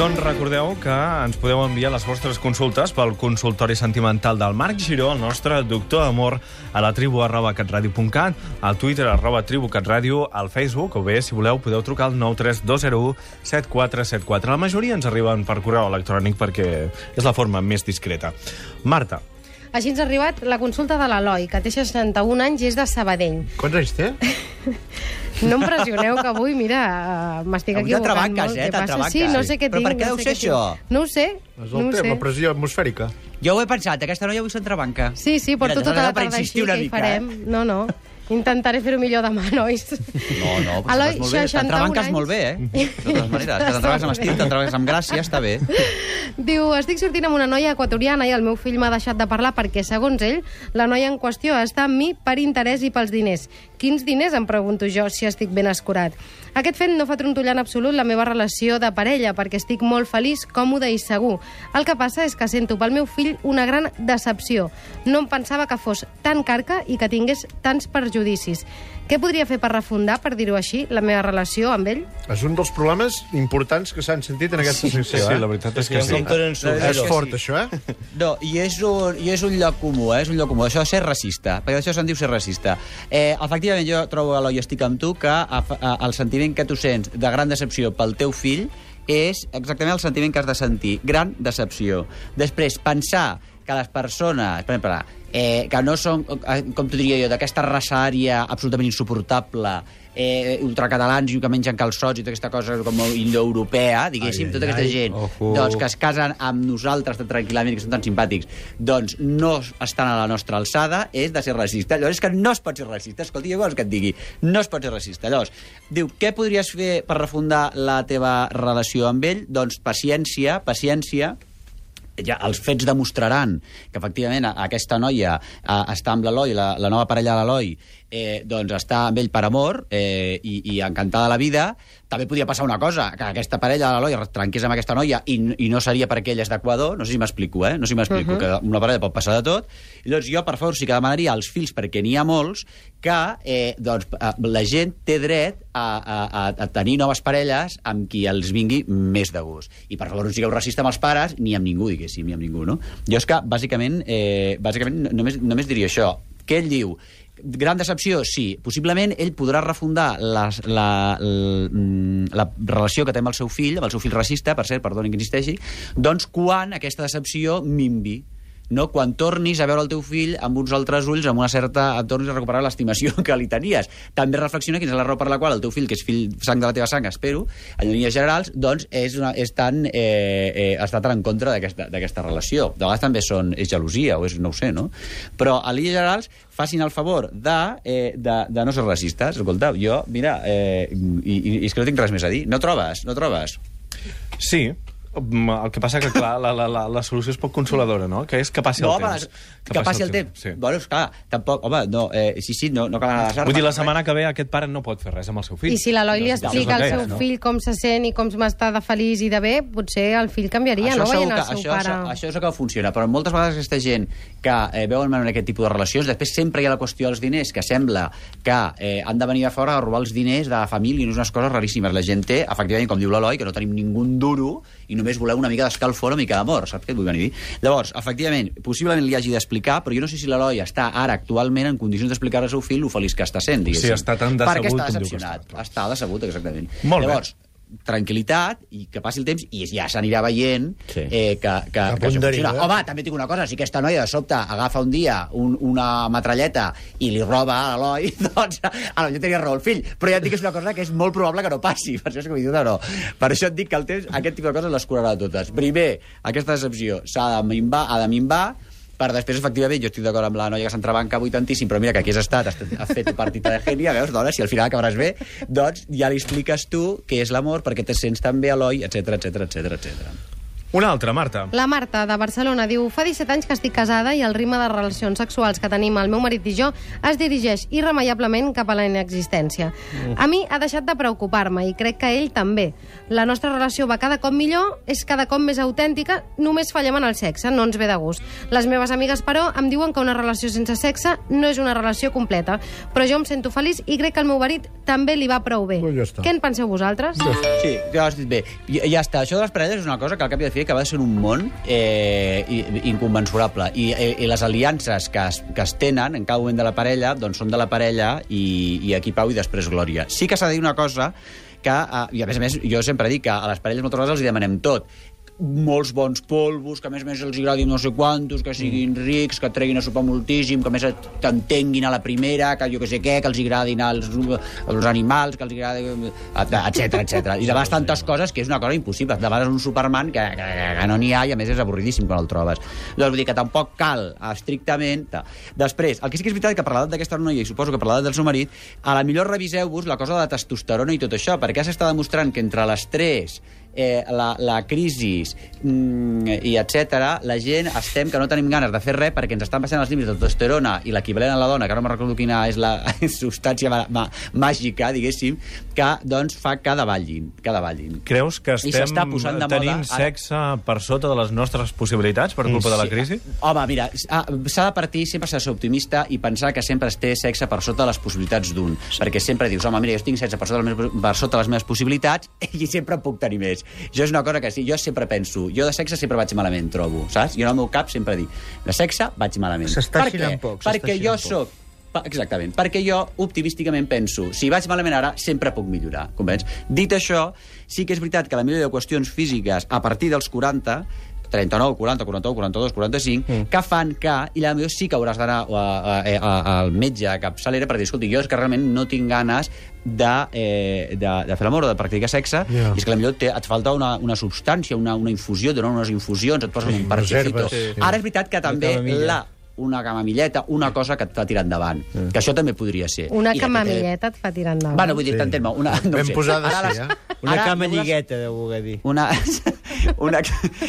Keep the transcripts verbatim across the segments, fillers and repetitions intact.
Doncs recordeu que ens podeu enviar les vostres consultes pel consultori sentimental del Marc Giró, el nostre doctor d'amor, a la tribu arroba catradio punt cat, al Twitter arroba tribu catradio, al Facebook, o bé, si voleu, podeu trucar al nou tres dos zero u set quatre set quatre. La majoria ens arriben per correu electrònic perquè és la forma més discreta. Marta. Així ens ha arribat la consulta de l'Eloi, que té seixanta-un anys i és de Sabadell. Quants anys té? No em pressioneu, que avui, mira, m'estic equivocant molt. Eh, Què passa? Sí, no sé què Però tinc. per què no deu sé ser què això? tinc. No ho sé. És no el ho tema, sé. pressió atmosfèrica. Jo ho he pensat, aquesta noia avui s'entrebanca. Sí, sí, porto Mira, tota la per tarda així, insistir una que hi mica, farem. eh? No, no. Intentaré fer-ho millor demà, nois. No, no, però Eloi, estàs molt bé. seixanta-un T'entrebanques anys. molt bé, eh? De totes maneres, que t'entrebanques amb estil, t'entrebanques amb gràcia, està bé. Diu, estic sortint amb una noia equatoriana i el meu fill m'ha deixat de parlar perquè, segons ell, la noia en qüestió està amb mi per interès i pels diners. Quins diners, em pregunto jo, si estic ben escurat? Aquest fet no fa trontollar en absolut la meva relació de parella, perquè estic molt feliç, còmode i segur. El que passa és que sento pel meu fill una gran decepció. No em pensava que fos tan carca i que tingués tants perjudicis. Què podria fer per refundar, per dir-ho així, la meva relació amb ell? És un dels problemes importants que s'han sentit en aquesta secció, Sí, eh? la veritat és que sí. És fort, això, eh? No, i és un, i és un lloc comú, eh? És un lloc comú. Això és ser racista, perquè això se'n diu ser racista. Eh, efectivament, jo trobo, Eloi, estic amb tu, que a, a, el sentiment que tu sents de gran decepció pel teu fill és exactament el sentiment que has de sentir. Gran decepció. Després, pensar que les persones, per exemple, eh, que no són, com t'ho diria jo, d'aquesta raça ària absolutament insuportable, eh, ultracatalans i que mengen calçots i tota aquesta cosa com indoeuropea, diguéssim, ai, tota ai, aquesta gent ojo. doncs, que es casen amb nosaltres tan tranquil·lament, que són tan simpàtics, doncs no estan a la nostra alçada, és de ser racista. Llavors és que no es pot ser racista. Escolta, jo vols que et digui, no es pot ser racista. Llavors, diu, què podries fer per refundar la teva relació amb ell? Doncs paciència, paciència, ja els fets demostraran que efectivament aquesta noia eh, està amb l'Eloi, la, la nova parella de l'Eloi, eh, doncs està amb ell per amor eh, i, i encantada de la vida. També podia passar una cosa, que aquesta parella de l'Eloi trenqués amb aquesta noia i, i no seria perquè ell és d'Equador, no sé si m'explico, eh? No sé si m'explico, uh -huh. que una parella pot passar de tot. I doncs jo, per favor, sí que demanaria als fills, perquè n'hi ha molts, que eh, doncs, la gent té dret a, a, a tenir noves parelles amb qui els vingui més de gust. I, per favor, no sigueu racista amb els pares ni amb ningú, diguéssim, ni amb ningú, no? Jo és que, bàsicament, eh, bàsicament només, només diria això. Què ell diu? Gran decepció, sí. Possiblement ell podrà refundar la, la, la, la relació que té amb el seu fill, amb el seu fill racista, per cert, perdoni que insisteixi, doncs quan aquesta decepció minvi. No? Quan tornis a veure el teu fill amb uns altres ulls, amb una certa... et tornis a recuperar l'estimació que li tenies. També reflexiona quina és la raó per la qual el teu fill, que és fill sang de la teva sang, espero, en línies generals, doncs és, una, és tan, eh, eh, està tan en contra d'aquesta relació. De vegades també són, és gelosia, o és, no ho sé, no? Però en línies generals facin el favor de, eh, de, de no ser racistes. Escolta, jo, mira, eh, i, i és que no tinc res més a dir. No trobes? No trobes? Sí. El que passa que, clar, la, la, la, la solució és poc consoladora, no? Que és que passi el no, temps. Home, que, que passi el temps. Sí. Bueno, esclar, tampoc... Home, no, eh, sí, sí, no, no cal anar a les armes. Vull dir, la setmana que ve aquest pare no pot fer res amb el seu fill. I si l'Eloi li Doncs, explica al és, seu no? fill com se sent i com m'està de feliç i de bé, potser el fill canviaria, això no? Veient el que, seu això, pare. Això, això és el que funciona, però moltes vegades aquesta gent que eh, veuen en aquest tipus de relacions, després sempre hi ha la qüestió dels diners, que sembla que eh, han de venir a fora a robar els diners de la família i unes coses raríssimes. La gent té, efectivament, com diu l'Eloi, que no tenim ningú duro i només voleu una mica d'escalfor, una mica d'amor, saps què et vull venir a dir? Llavors, efectivament, possiblement li hagi d'explicar, però jo no sé si l'Eloi està ara actualment en condicions d'explicar al seu fill el feliç que està sent, diguéssim. Sí, està tan decebut. Perquè està com diu que decepcionat. està, Està decebut, exactament. Molt Llavors, bé. Tranquil·litat i que passi el temps i ja s'anirà veient sí. eh, que, que, que, que això funciona. Home, també tinc una cosa, si aquesta noia de sobte agafa un dia un, una metralleta i li roba a l'Eloi, doncs ara jo tenia raó el fill, però ja et dic que és una cosa que és molt probable que no passi, per això és que m'hi diu no. Per això et dic que el temps, aquest tipus de coses les curarà totes. Primer, aquesta decepció s'ha de minvar, ha de minvar, per després, efectivament, jo estic d'acord amb la noia que s'entrebanca avui tantíssim, però mira que aquí has estat, has, has fet partita de gènia, veus, dona, si al final acabaràs bé, doncs ja li expliques tu què és l'amor, perquè te sents tan bé, Eloi, etcètera, etcètera, etcètera, etcètera. Una altra, Marta. La Marta, de Barcelona, diu: fa disset anys que estic casada i el ritme de relacions sexuals que tenim el meu marit i jo es dirigeix irremeiablement cap a la inexistència. Mm. A mi ha deixat de preocupar-me i crec que ell també. La nostra relació va cada cop millor, és cada cop més autèntica, només fallem en el sexe, no ens ve de gust. Les meves amigues, però, em diuen que una relació sense sexe no és una relació completa, però jo em sento feliç i crec que el meu marit també li va prou bé. Pues ja està. Què en penseu vosaltres? Sí, ja has dit bé. Ja, ja està. Això de les parelles és una cosa que al cap i a la fi acaba de ser un món eh, inconmensurable. I, eh, I les aliances que es, que es tenen en cada moment de la parella doncs són de la parella i, i aquí pau i després glòria. Sí que s'ha de dir una cosa que, eh, i a més a més, jo sempre dic que a les parelles moltes vegades els hi demanem tot. Molts bons polvos, que a més a més els agradin no sé quantos, que siguin rics, que treguin a sopar moltíssim, que a més t'entenguin a la primera, que jo que sé què, que els agradin als, als animals, que els agradin... etcètera, etcètera. I de vegades tantes coses que és una cosa impossible. De vegades un Superman que, que, que no n'hi ha i a més és avorridíssim quan el trobes. Doncs vull dir que tampoc cal estrictament... Després, el que sí que és veritat que parlava d'aquesta noia i suposo que parlava del seu marit, a la millor reviseu-vos la cosa de la testosterona i tot això, perquè s'està demostrant que entre l'estrès, Eh, la, la crisi mm, i etcètera, la gent estem que no tenim ganes de fer res perquè ens estan passant els límits de testosterona i l'equivalent a la dona, que no me'n recordo quina és la substància ma ma màgica, diguéssim, que doncs fa que davallin, que davallin. Creus que estem tenint moda, sexe ara... per sota de les nostres possibilitats per culpa sí. de la crisi? Home, mira, s'ha de partir, sempre s'ha de ser optimista i pensar que sempre es té sexe per sota de les possibilitats d'un, sí. perquè sempre dius, home, mira, jo tinc sexe per sota, les meves, per sota les meves possibilitats i sempre en puc tenir més. Jo és una cosa que sí, jo sempre penso, jo de sexe sempre vaig malament, trobo, saps? Jo en el meu cap sempre dic, de sexe vaig malament. S'està xinant poc. Perquè jo soc, exactament, perquè jo optimísticament penso, si vaig malament ara, sempre puc millorar, comprens? Dit això, sí que és veritat que la millor de qüestions físiques a partir dels quaranta, trenta-nou, quaranta, quaranta-u, quaranta-dos, quaranta-cinc, mm. que fan que, i la millor sí que hauràs d'anar al metge a capçalera per dir, escolti, jo és que realment no tinc ganes de, eh, de, de fer l'amor o de practicar sexe, yeah. i és que potser et falta una, una substància, una, una infusió, donen unes infusions, et posen sí, un parchecito. Sí, sí. Ara és veritat que també la una camamilleta, una cosa que et fa tirar endavant. Mm. Que això també podria ser. Una camamilleta et fa tirar endavant. Bueno, vull dir, sí. t'entén molt. Una, no ben sé. posada, ara sí, les, eh? Una cama lligueta, deu voler dir. Una... una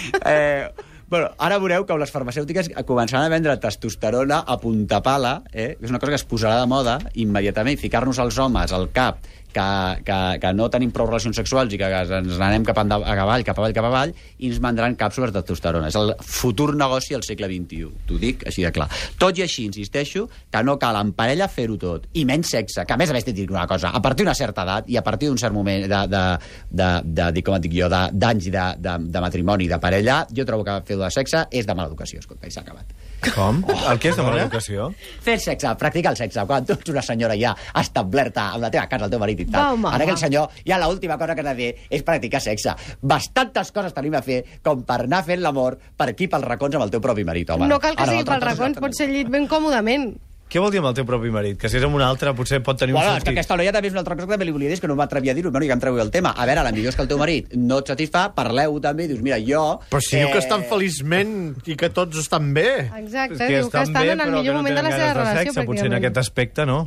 eh, bueno, ara veureu que les farmacèutiques començaran a vendre testosterona a punta pala, eh? És una cosa que es posarà de moda immediatament, ficar-nos als homes al cap que, que, que no tenim prou relacions sexuals i que ens anem cap a avall, cap avall, cap avall, i ens vendran càpsules de testosterona. És el futur negoci al segle vint-i-u. T'ho dic així de clar. Tot i així, insisteixo, que no cal en parella fer-ho tot. I menys sexe, que a més a més t'he dit una cosa, a partir d'una certa edat i a partir d'un cert moment de, de, de, de, de com et dic jo, d'anys de, de, de matrimoni, de parella, jo trobo que fer-ho de sexe és de mala educació. Escolta, i s'ha acabat. Com? Oh, el que és de mala educació? Fer sexe, practicar el sexe. Quan tu ets una senyora ja establerta amb la teva casa, el teu marit i tal. Home, ara que el senyor, ja l'última cosa que has de fer és practicar sexe. Bastantes coses tenim a fer com per anar fent l'amor per aquí pels racons amb el teu propi marit, home. No cal que ara, sigui pels racons, pot ser al llit ben còmodament. Què vol dir amb el teu propi marit? Que si és amb un altre potser pot tenir un bueno, sentit. És que aquesta noia també és una altra cosa que també li volia dir, és que no m'atrevia a dir-ho, bueno, i que em treu el tema. A veure, a la millor és que el teu marit no et satisfà, parleu també, dius, mira, jo... Però si eh... diu que estan feliçment i que tots estan bé. Exacte, diu que estan en el millor moment de la seva relació, pràcticament. Potser en aquest aspecte no.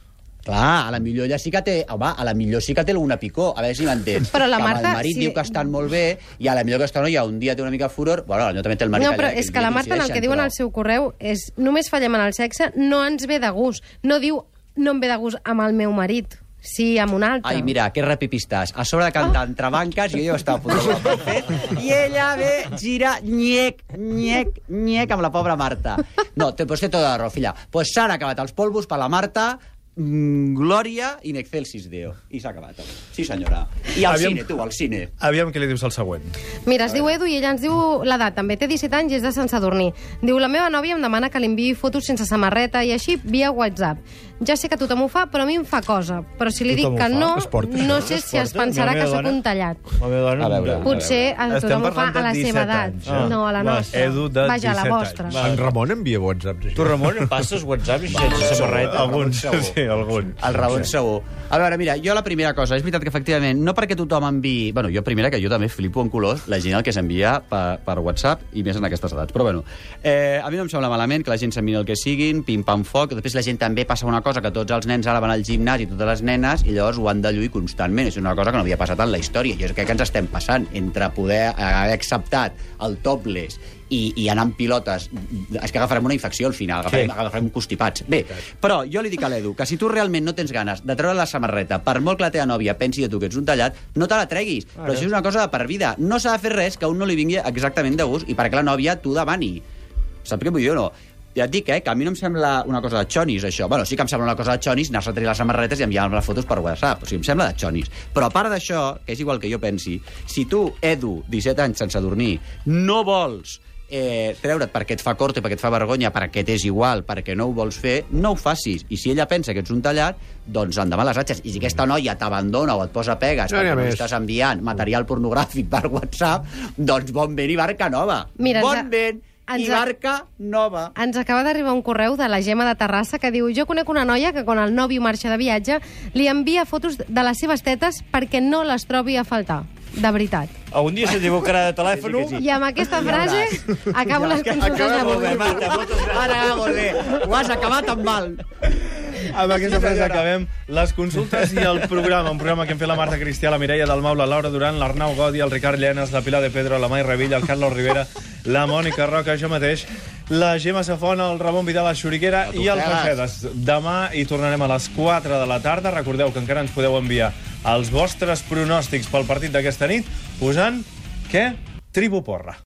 Clar, a la millor ella sí que té... Home, a la millor sí que té alguna picor, a veure si m'entens. Però la Marta... El marit sí... diu que estan molt bé, i a la millor aquesta noia un dia té una mica furor... Bueno, potser també té el marit... No, però allà, és que la Marta, en el que diuen al seu correu, és només fallem en el sexe, no ens ve de gust. No diu, no em ve de gust amb el meu marit. Sí, amb un altre. Ai, mira, que repipistàs. A sobre de cantar oh. entre banques, jo ja estava a punt de fer, i ella ve, gira, nyec, nyec, nyec, amb la pobra Marta. No, te, pues té tota la raó, filla. Pues s'han acabat els polvos per la Marta, mm, Glòria in excelsis Deo. I s'ha acabat. Sí, senyora. I al Aviam... cine, tu, al cine. Aviam què li dius al següent. Mira, es diu Edu i ella ens diu l'edat. També té disset anys i és de Sant Sadurní. Diu, la meva nòvia em demana que li enviï fotos sense samarreta i així via WhatsApp. Ja sé que tothom ho fa, però a mi em fa cosa. Però si li dic que no, no sé si es pensarà que sóc un tallat. La meva dona... A veure, potser a veure. tothom ho fa a la seva edat. Ah. No, a la nostra. Edu de Vaja, a la vostra. En Ramon envia whatsapps. Tu, Ramon, em passes WhatsApp i sense samarreta? Alguns, sí. algun. El Ramon segur. A veure, mira, jo la primera cosa, és veritat que efectivament, no perquè tothom enviï... Bueno, jo primera, que jo també flipo en colors la gent el que s'envia per, per WhatsApp i més en aquestes edats. Però bueno, eh, a mi no em sembla malament que la gent s'enviï el que siguin, pim-pam-foc. Després la gent també passa una cosa, que tots els nens ara van al gimnàs i totes les nenes, i llavors ho han de lluir constantment. És una cosa que no havia passat en la història. Jo crec que ens estem passant entre poder haver acceptat el topless i, i anar amb pilotes. És que agafarem una infecció al final, agafarem, sí. agafarem constipats. Bé, però jo li dic a l'Edu que si tu realment no tens ganes de treure la samarreta, per molt que la teva nòvia pensi de tu que ets un tallat, no te la treguis. Ah, però això és una cosa de per vida. No s'ha de fer res que a un no li vingui exactament de gust i perquè la nòvia t'ho demani. Saps què vull dir o no? Ja et dic, eh, que a mi no em sembla una cosa de xonis, això. Bueno, sí que em sembla una cosa de xonis anar-se a treure les samarretes i enviar les fotos per WhatsApp. O sigui, em sembla de xonis. Però a part d'això, que és igual que jo pensi, si tu, Edu, disset anys sense dormir, no vols eh, treure't perquè et fa corte, perquè et fa vergonya, perquè t'és igual, perquè no ho vols fer, no ho facis. I si ella pensa que ets un tallat, doncs endavant les atxes. I si aquesta noia t'abandona o et posa pegues no perquè no estàs enviant material pornogràfic per WhatsApp, doncs bon vent i barca nova. Mira, bon vent i barca nova. Ens acaba d'arribar un correu de la Gemma de Terrassa que diu: jo conec una noia que quan el nòvio marxa de viatge li envia fotos de les seves tetes perquè no les trobi a faltar. De veritat. Un dia s'equivocarà de telèfon. Sí, sí. I amb aquesta frase acabo les consultes d'avui. Ara, molt bé. Ho has acabat amb mal. Amb aquesta frase acabem les consultes i el programa. Un programa que hem fet la Marta Cristià, la Mireia Dalmau, la Laura Duran, l'Arnau Godi, el Ricard Llenes, la Pilar de Pedro, la Mai Revilla, el Carlos Rivera, la Mònica Roca, jo mateix, la Gemma Safona, el Ramon Vidal, la Xuriguera i el Facedes. Demà hi tornarem a les quatre de la tarda. Recordeu que encara ens podeu enviar els vostres pronòstics pel partit d'aquesta nit posant, què? Tribu Porra.